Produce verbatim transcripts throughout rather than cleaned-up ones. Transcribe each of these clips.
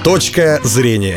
Точка зрения.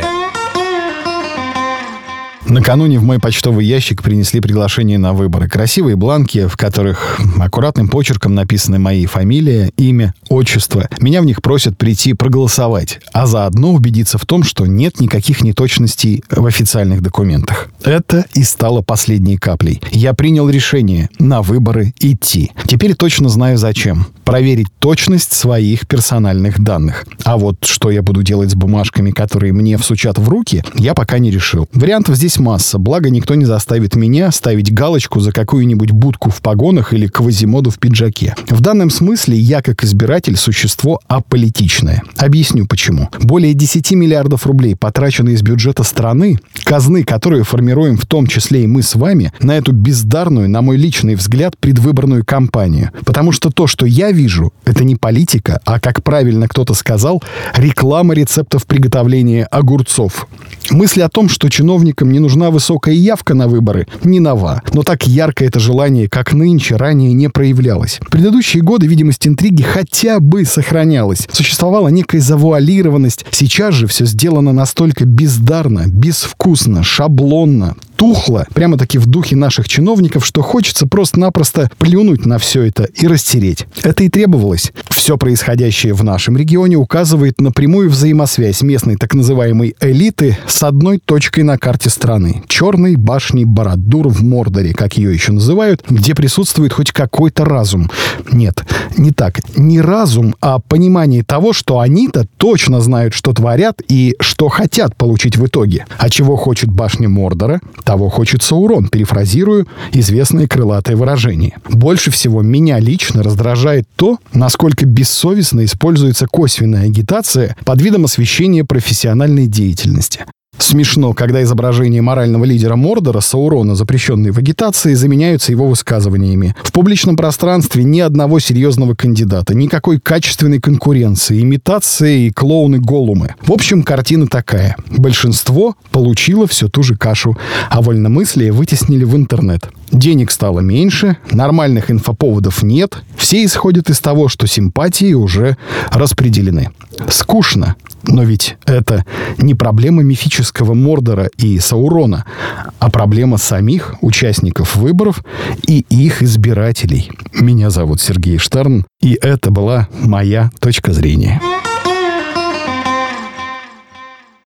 Накануне в мой почтовый ящик принесли приглашение на выборы. Красивые бланки, в которых аккуратным почерком написаны мои фамилия, имя, отчество. Меня в них просят прийти проголосовать, а заодно убедиться в том, что нет никаких неточностей в официальных документах. Это и стало последней каплей. Я принял решение на выборы идти. Теперь точно знаю зачем. Проверить точность своих персональных данных. А вот что я буду делать с бумажками, которые мне всучат в руки, я пока не решил. Вариантов здесь масса, благо никто не заставит меня ставить галочку за какую-нибудь будку в погонах или Квазимоду в пиджаке. В данном смысле я, как избиратель, существо аполитичное. Объясню почему. Более десять миллиардов рублей потрачены из бюджета страны, казны, которую формируем в том числе и мы с вами, на эту бездарную, на мой личный взгляд, предвыборную кампанию. Потому что то, что я вижу, это не политика, а, как правильно кто-то сказал, реклама рецептов приготовления огурцов. Мысль о том, что чиновникам не нужна высокая явка на выборы, не нова. Но так ярко это желание, как нынче, ранее не проявлялось. В предыдущие годы видимость интриги хотя бы сохранялась. Существовала некая завуалированность. Сейчас же все сделано настолько бездарно, безвкусно, шаблонно, тухло, прямо-таки в духе наших чиновников, что хочется просто-напросто плюнуть на все это и растереть. Это и требовалось. Все происходящее в нашем регионе указывает на прямую взаимосвязь местной так называемой элиты с одной точкой на карте страны. Черной башней Барад-дур в Мордоре, как ее еще называют, где присутствует хоть какой-то разум. Нет, не так. Не разум, а понимание того, что они-то точно знают, что творят и что хотят получить в итоге. А чего хочет башня Мордора, того хочет Саурон, перефразирую известное крылатое выражение. Больше всего меня лично раздражает то, насколько бессовестно используется косвенная агитация под видом освещения профессиональной деятельности. Смешно, когда изображения морального лидера Мордора, Саурона, запрещенные в агитации, заменяются его высказываниями. В публичном пространстве ни одного серьезного кандидата, никакой качественной конкуренции, имитации и клоуны-голумы. В общем, картина такая. Большинство получило всю ту же кашу, а вольномыслие вытеснили в интернет. Денег стало меньше, нормальных инфоповодов нет, все исходят из того, что симпатии уже распределены. Скучно, но ведь это не проблема мифического Мордора и Саурона, а проблема самих участников выборов и их избирателей. Меня зовут Сергей Штерн, и это была моя точка зрения.